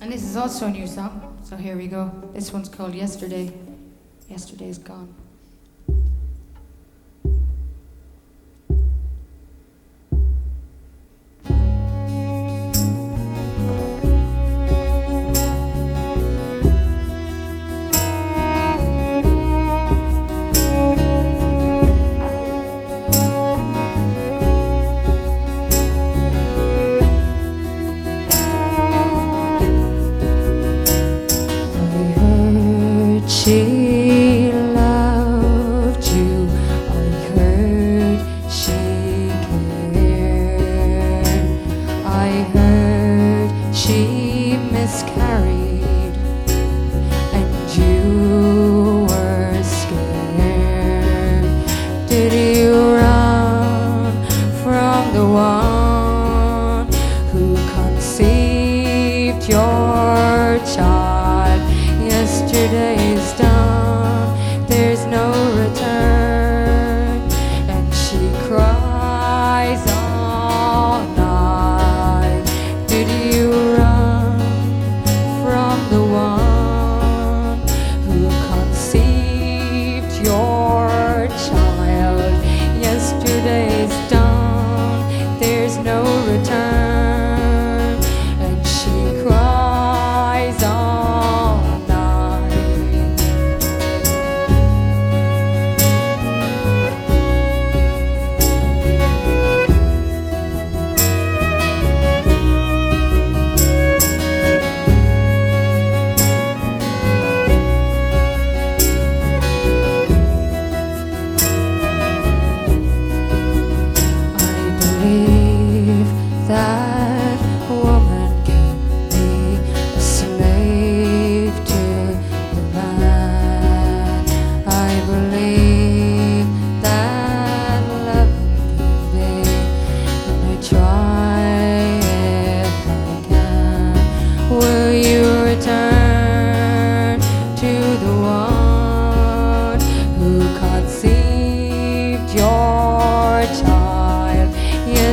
And this is also a new song, so here we go. This one's called Yesterday. Yesterday's gone. She loved you, I heard she cared, I heard she miscarried, and you were scared. Did you run from the one who conceived your child? Yesterday's done, there's no return, and she cries all night. Did you run from the one who conceived your child? Yesterday's done, there's no return, and she cries all night. I believe that a woman can be a slave to the man. I believe that love can be, and I try if I can. Will you return to the one who conceived your child?